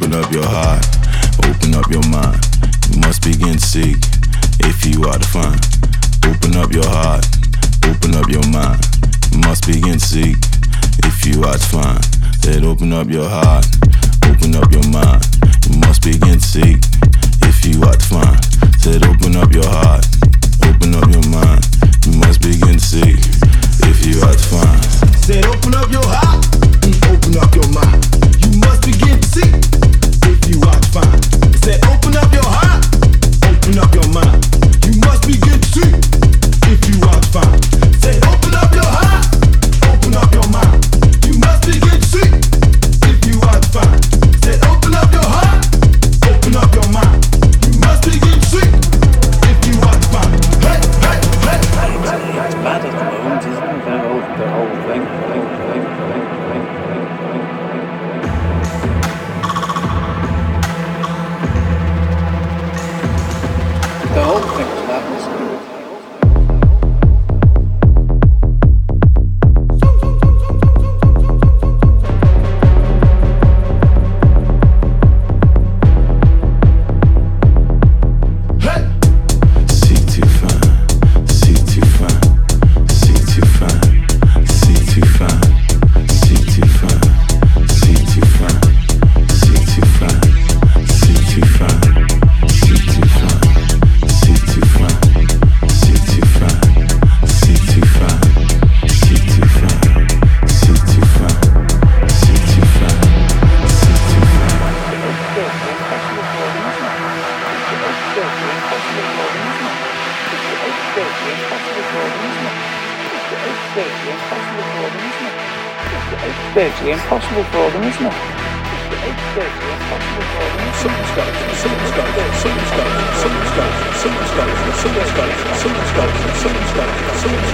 Open up your heart, open up your mind. You must begin to seek if you are to find. Open up your heart, open up your mind. You must begin to seek if you are to find. Said open up your heart, open up your mind. You must begin to seek if you are to find. Said open up your heart, open up your mind. You must begin to seek if you are to find. Said open up your heart and open up your mind. You must begin to see if you are to find. Said open up your heart, open up your mind. You must begin to see if you are to find. Said open up your heart, open up your mind. You must begin to see if you are to find. Said open up your heart, open up your mind. You must begin to see if you are to find. Hey, hey, hey, hey, hey. It's bad at the moment, isn't it? The whole thing. The whole thing's bad, isn't it? It's the impossible for them, isn't it? Someone's got it.